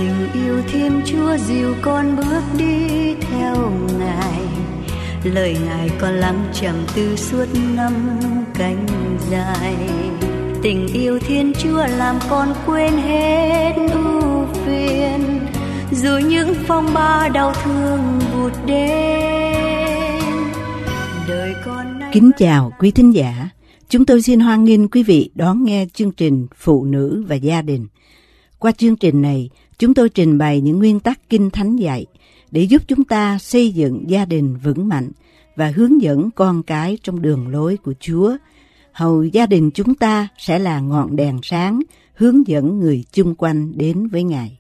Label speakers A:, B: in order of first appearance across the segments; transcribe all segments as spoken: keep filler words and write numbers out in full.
A: Tình yêu Thiên Chúa dìu con bước đi theo Ngài, lời Ngài con lắng trầm tư suốt năm cánh dài. Tình yêu Thiên Chúa làm con quên hết ưu phiền, dù những phong ba đau thương vụt đến. Đời con nay...
B: Kính chào quý thính giả, chúng tôi xin hoan nghênh quý vị đón nghe chương trình Phụ nữ và gia đình. Qua chương trình này, chúng tôi trình bày những nguyên tắc Kinh Thánh dạy để giúp chúng ta xây dựng gia đình vững mạnh và hướng dẫn con cái trong đường lối của Chúa. Hầu gia đình chúng ta sẽ là ngọn đèn sáng hướng dẫn người chung quanh đến với Ngài.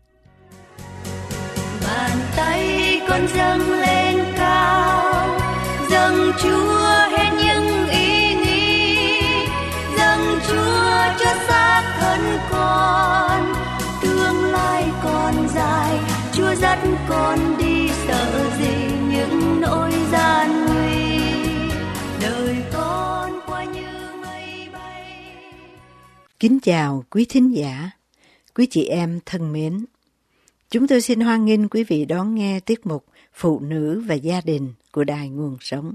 A: Bàn tay con dâng lên cao, dâng Chúa hết những ý nghĩ, dâng Chúa cho xác thân con. Tương lai còn dài, Chúa dắt con đi, sợ gì những nỗi gian nguy. Đời con qua như mây bay.
B: Kính chào quý thính giả, quý chị em thân mến. Chúng tôi xin hoan nghênh quý vị đón nghe tiết mục Phụ nữ và gia đình của Đài Nguồn Sống.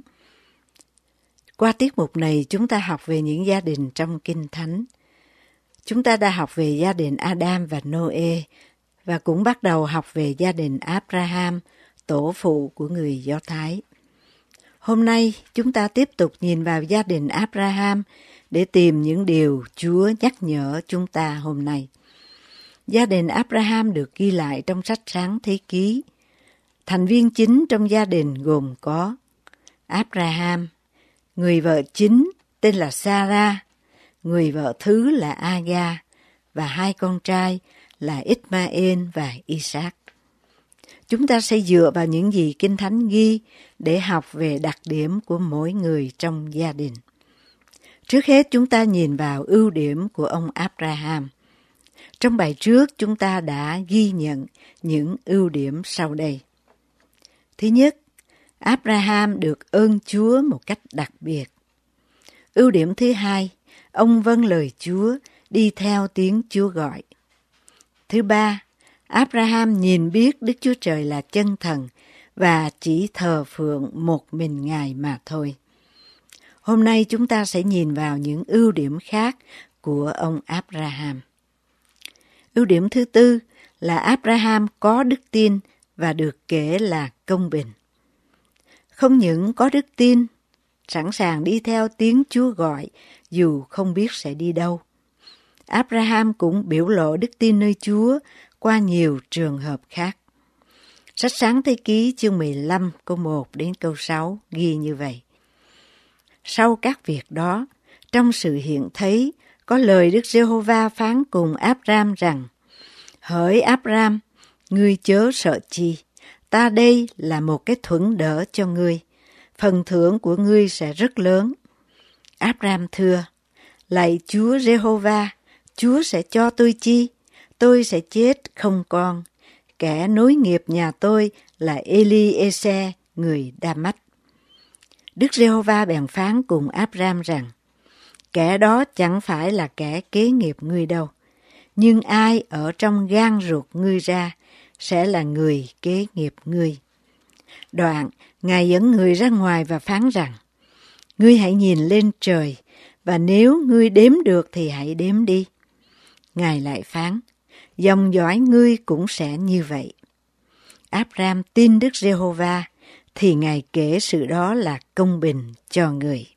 B: Qua tiết mục này, chúng ta học về những gia đình trong Kinh Thánh. Chúng ta đã học về gia đình Adam và Noe và cũng bắt đầu học về gia đình Abraham, tổ phụ của người Do Thái. Hôm nay, chúng ta tiếp tục nhìn vào gia đình Abraham để tìm những điều Chúa nhắc nhở chúng ta hôm nay. Gia đình Abraham được ghi lại trong sách Sáng Thế Ký. Thành viên chính trong gia đình gồm có Abraham, người vợ chính tên là Sarah, người vợ thứ là Aga và hai con trai là Ismael và Isaac. Chúng ta sẽ dựa vào những gì Kinh Thánh ghi để học về đặc điểm của mỗi người trong gia đình. Trước hết chúng ta nhìn vào ưu điểm của ông Abraham. Trong bài trước chúng ta đã ghi nhận những ưu điểm sau đây. Thứ nhất, Abraham được ơn Chúa một cách đặc biệt. Ưu điểm thứ hai, ông vâng lời Chúa, đi theo tiếng Chúa gọi. Thứ ba, Abraham nhìn biết Đức Chúa Trời là chân thần và chỉ thờ phượng một mình Ngài mà thôi. Hôm nay chúng ta sẽ nhìn vào những ưu điểm khác của ông Abraham. Ưu điểm thứ tư là Abraham có đức tin và được kể là công bình. Không những có đức tin, sẵn sàng đi theo tiếng Chúa gọi dù không biết sẽ đi đâu. Abraham cũng biểu lộ đức tin nơi Chúa qua nhiều trường hợp khác. Sách Sáng Thế Ký chương mười lăm câu một đến câu sáu ghi như vậy. Sau các việc đó, trong sự hiện thấy, có lời Đức Giê-hô-va phán cùng Abraham rằng: Hỡi Abraham, ngươi chớ sợ chi, ta đây là một cái thuẫn đỡ cho ngươi, phần thưởng của ngươi sẽ rất lớn. Abraham thưa: Lạy Chúa Giê-hô-va, Chúa sẽ cho tôi chi? Tôi sẽ chết không con. Kẻ nối nghiệp nhà tôi là Eli-ê-se, người Đa-mách. Đức Giê-hô-va bèn phán cùng Abraham rằng: Kẻ đó chẳng phải là kẻ kế nghiệp ngươi đâu, nhưng ai ở trong gan ruột ngươi ra sẽ là người kế nghiệp ngươi. Đoạn, Ngài dẫn người ra ngoài và phán rằng: Ngươi hãy nhìn lên trời, và nếu ngươi đếm được thì hãy đếm đi. Ngài lại phán: Dòng dõi ngươi cũng sẽ như vậy. Abraham tin Đức Giê-hô-va, thì Ngài kể sự đó là công bình cho người.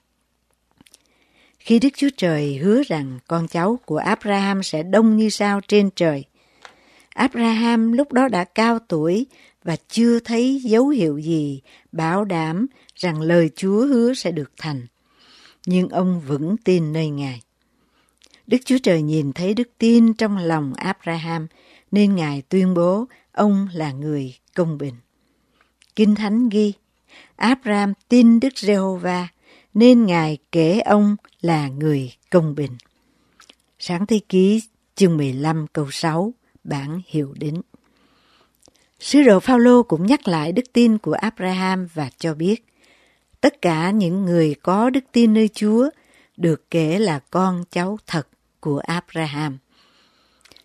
B: Khi Đức Chúa Trời hứa rằng con cháu của Abraham sẽ đông như sao trên trời, Abraham lúc đó đã cao tuổi và chưa thấy dấu hiệu gì bảo đảm rằng lời Chúa hứa sẽ được thành. Nhưng ông vững tin nơi Ngài. Đức Chúa Trời nhìn thấy đức tin trong lòng Abraham, nên Ngài tuyên bố ông là người công bình. Kinh Thánh ghi, Abraham tin Đức Giê-hô-va, nên Ngài kể ông là người công bình. Sáng Thế Ký chương mười lăm câu sáu, bản hiệu đính. Sứ đồ Phao-lô cũng nhắc lại đức tin của Abraham và cho biết, tất cả những người có đức tin nơi Chúa được kể là con cháu thật của Abraham.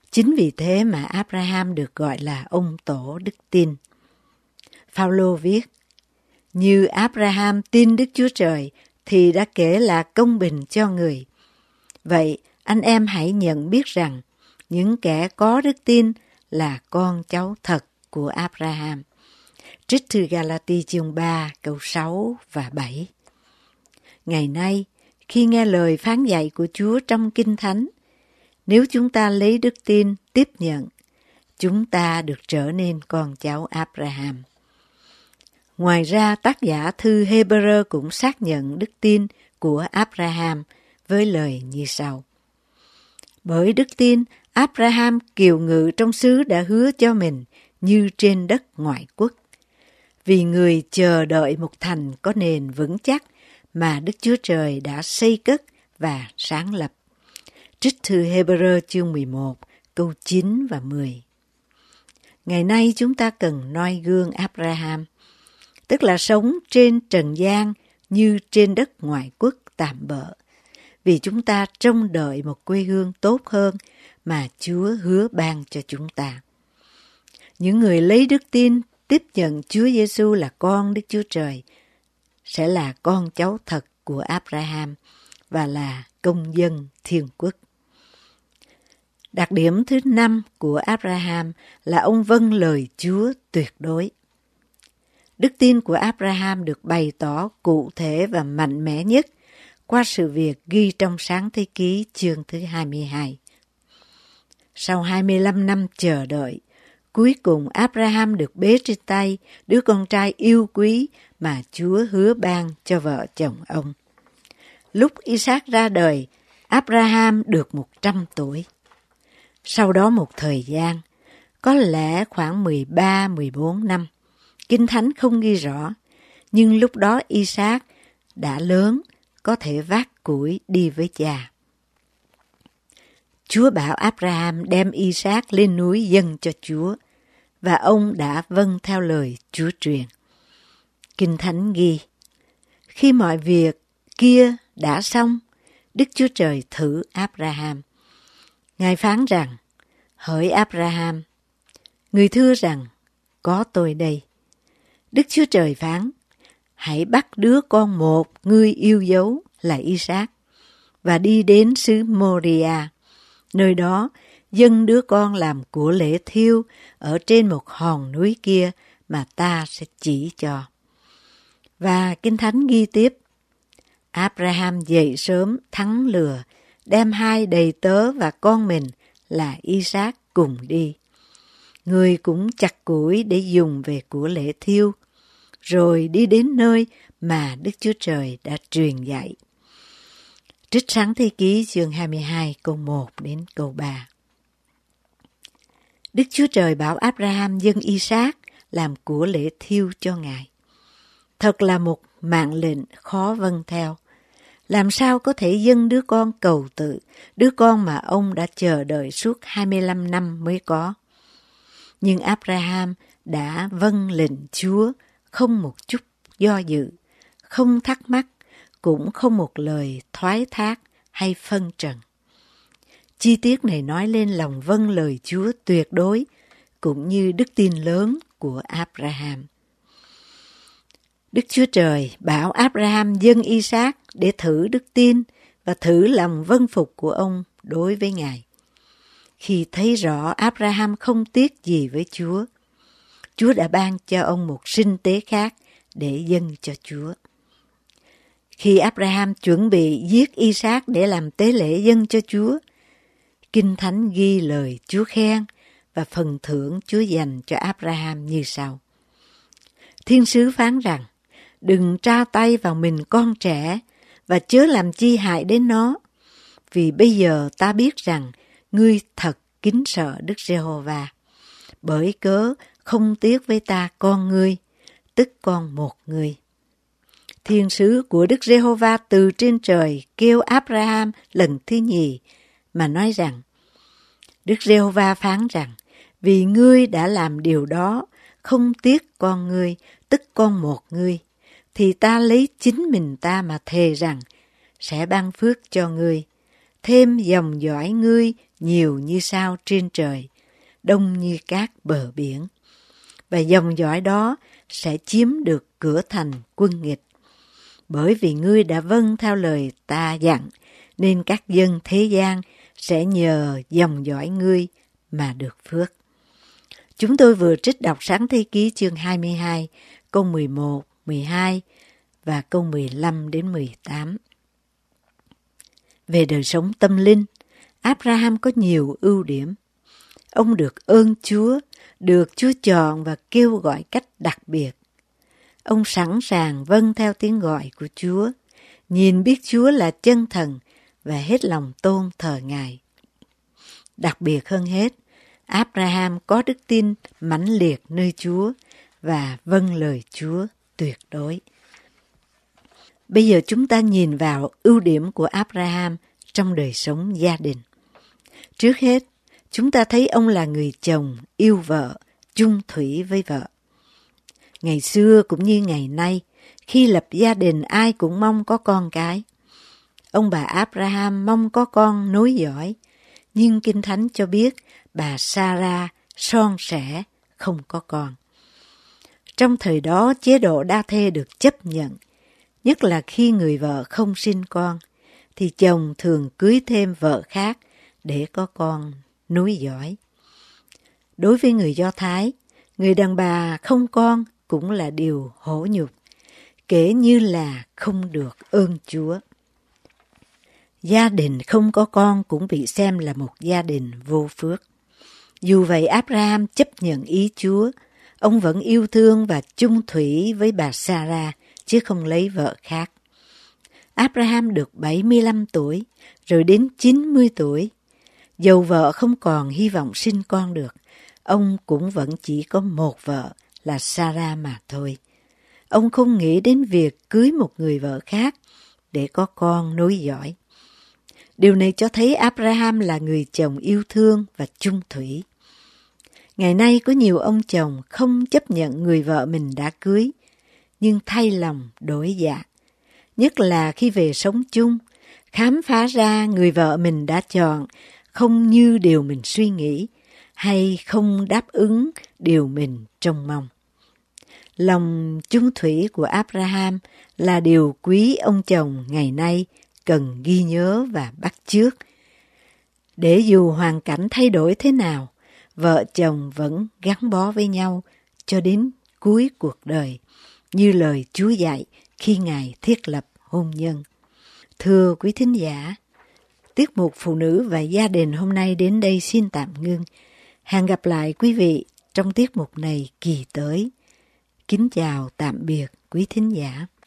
B: Chính vì thế mà Abraham được gọi là ông tổ đức tin. Phao-lô viết, như Abraham tin Đức Chúa Trời thì đã kể là công bình cho người. Vậy anh em hãy nhận biết rằng những kẻ có đức tin là con cháu thật của Abraham. Trích từ Galati chương ba câu sáu và bảy. Ngày nay, khi nghe lời phán dạy của Chúa trong Kinh Thánh, nếu chúng ta lấy đức tin tiếp nhận, chúng ta được trở nên con cháu Abraham. Ngoài ra, tác giả thư Hê-bơ-rơ cũng xác nhận đức tin của Abraham với lời như sau. Bởi đức tin, Abraham kiều ngự trong xứ đã hứa cho mình như trên đất ngoại quốc. Vì người chờ đợi một thành có nền vững chắc mà Đức Chúa Trời đã xây cất và sáng lập. Trích thư Hê-bơ-rơ chương mười một, câu chín và mười. Ngày nay chúng ta cần noi gương Abraham, tức là sống trên trần gian như trên đất ngoại quốc tạm bợ, vì chúng ta trông đợi một quê hương tốt hơn mà Chúa hứa ban cho chúng ta. Những người lấy đức tin tiếp nhận Chúa Giêsu là con Đức Chúa Trời sẽ là con cháu thật của Abraham và là công dân thiên quốc. Đặc điểm thứ năm của Abraham là ông vâng lời Chúa tuyệt đối. Đức tin của Abraham được bày tỏ cụ thể và mạnh mẽ nhất qua sự việc ghi trong Sáng Thế Ký chương thứ hai mươi hai. Sau hai mươi lăm năm chờ đợi, cuối cùng Abraham được bế trên tay đứa con trai yêu quý mà Chúa hứa ban cho vợ chồng ông. Lúc Isaac ra đời, Abraham được một trăm tuổi. Sau đó một thời gian, có lẽ khoảng mười ba mười bốn năm, Kinh Thánh không ghi rõ, nhưng lúc đó Isaac đã lớn, có thể vác củi đi với cha. Chúa bảo Abraham đem Isaac lên núi dâng cho Chúa, và ông đã vâng theo lời Chúa truyền. Kinh Thánh ghi, khi mọi việc kia đã xong, Đức Chúa Trời thử Abraham. Ngài phán rằng, hỡi Abraham, người thưa rằng, có tôi đây. Đức Chúa Trời phán, hãy bắt đứa con một ngươi yêu dấu là Isaac và đi đến xứ Moria. Nơi đó, dâng đứa con làm của lễ thiêu ở trên một hòn núi kia mà ta sẽ chỉ cho. Và Kinh Thánh ghi tiếp, Abraham dậy sớm thắng lừa, đem hai đầy tớ và con mình là Isaac cùng đi. Người cũng chặt củi để dùng về của lễ thiêu, rồi đi đến nơi mà Đức Chúa Trời đã truyền dạy. Trích Sáng Thế Ký chương hai mươi hai câu một đến câu ba. Đức Chúa Trời bảo Abraham dâng Isaac làm của lễ thiêu cho Ngài. Thật là một mạng lệnh khó vâng theo. Làm sao có thể dâng đứa con cầu tự, đứa con mà ông đã chờ đợi suốt hai mươi lăm năm mới có. Nhưng Abraham đã vâng lệnh Chúa, không một chút do dự, không thắc mắc, cũng không một lời thoái thác hay phân trần. Chi tiết này nói lên lòng vâng lời Chúa tuyệt đối, cũng như đức tin lớn của Abraham. Đức Chúa Trời bảo Abraham dâng Isaac để thử đức tin và thử lòng vâng phục của ông đối với Ngài. Khi thấy rõ Abraham không tiếc gì với Chúa, Chúa đã ban cho ông một sinh tế khác để dâng cho Chúa. Khi Abraham chuẩn bị giết Isaac để làm tế lễ dâng cho Chúa, Kinh Thánh ghi lời Chúa khen và phần thưởng Chúa dành cho Abraham như sau. Thiên sứ phán rằng, đừng tra tay vào mình con trẻ và chớ làm chi hại đến nó, vì bây giờ ta biết rằng ngươi thật kính sợ Đức Giê-hô-va, bởi cớ không tiếc với ta con ngươi, tức con một ngươi. Thiên sứ của Đức Giê-hô-va từ trên trời kêu Abraham lần thứ nhì mà nói rằng, Đức Giê-hô-va phán rằng, vì ngươi đã làm điều đó, không tiếc con ngươi, tức con một ngươi, thì ta lấy chính mình ta mà thề rằng, sẽ ban phước cho ngươi, thêm dòng dõi ngươi nhiều như sao trên trời, đông như cát bờ biển. Và dòng dõi đó sẽ chiếm được cửa thành quân nghịch. Bởi vì ngươi đã vâng theo lời ta dặn, nên các dân thế gian sẽ nhờ dòng dõi ngươi mà được phước. Chúng tôi vừa trích đọc Sáng Thế Ký chương hai mươi hai, câu mười một, mười hai và câu mười lăm đến mười tám. Về đời sống tâm linh, Abraham có nhiều ưu điểm. Ông được ơn Chúa, được Chúa chọn và kêu gọi cách đặc biệt. Ông sẵn sàng vâng theo tiếng gọi của Chúa, nhìn biết Chúa là chân thần và hết lòng tôn thờ Ngài. Đặc biệt hơn hết, Abraham có đức tin mãnh liệt nơi Chúa và vâng lời Chúa tuyệt đối. Bây giờ chúng ta nhìn vào ưu điểm của Abraham trong đời sống gia đình. Trước hết, chúng ta thấy ông là người chồng yêu vợ, chung thủy với vợ. Ngày xưa cũng như ngày nay, khi lập gia đình ai cũng mong có con cái. Ông bà Abraham mong có con nối dõi, nhưng Kinh Thánh cho biết bà Sarah son sẻ không có con. Trong thời đó, chế độ đa thê được chấp nhận, nhất là khi người vợ không sinh con, thì chồng thường cưới thêm vợ khác để có con nối dõi. Đối với người Do Thái, người đàn bà không con cũng là điều hổ nhục, kể như là không được ơn Chúa. Gia đình không có con cũng bị xem là một gia đình vô phước. Dù vậy, Abraham chấp nhận ý Chúa, ông vẫn yêu thương và chung thủy với bà Sarah, chứ không lấy vợ khác. Abraham được bảy mươi lăm tuổi, rồi đến chín mươi tuổi. Dầu vợ không còn hy vọng sinh con được, ông cũng vẫn chỉ có một vợ là Sarah mà thôi. Ông không nghĩ đến việc cưới một người vợ khác để có con nối dõi. Điều này cho thấy Abraham là người chồng yêu thương và chung thủy. Ngày nay có nhiều ông chồng không chấp nhận người vợ mình đã cưới, nhưng thay lòng đổi dạ. Nhất là khi về sống chung, khám phá ra người vợ mình đã chọn không như điều mình suy nghĩ, hay không đáp ứng điều mình trông mong. Lòng chung thủy của Abraham là điều quý ông chồng ngày nay cần ghi nhớ và bắt chước. Để dù hoàn cảnh thay đổi thế nào, vợ chồng vẫn gắn bó với nhau cho đến cuối cuộc đời, như lời Chúa dạy khi Ngài thiết lập hôn nhân. Thưa quý thính giả, tiết mục Phụ nữ và gia đình hôm nay đến đây xin tạm ngưng. Hẹn gặp lại quý vị trong tiết mục này kỳ tới. Kính chào tạm biệt quý thính giả.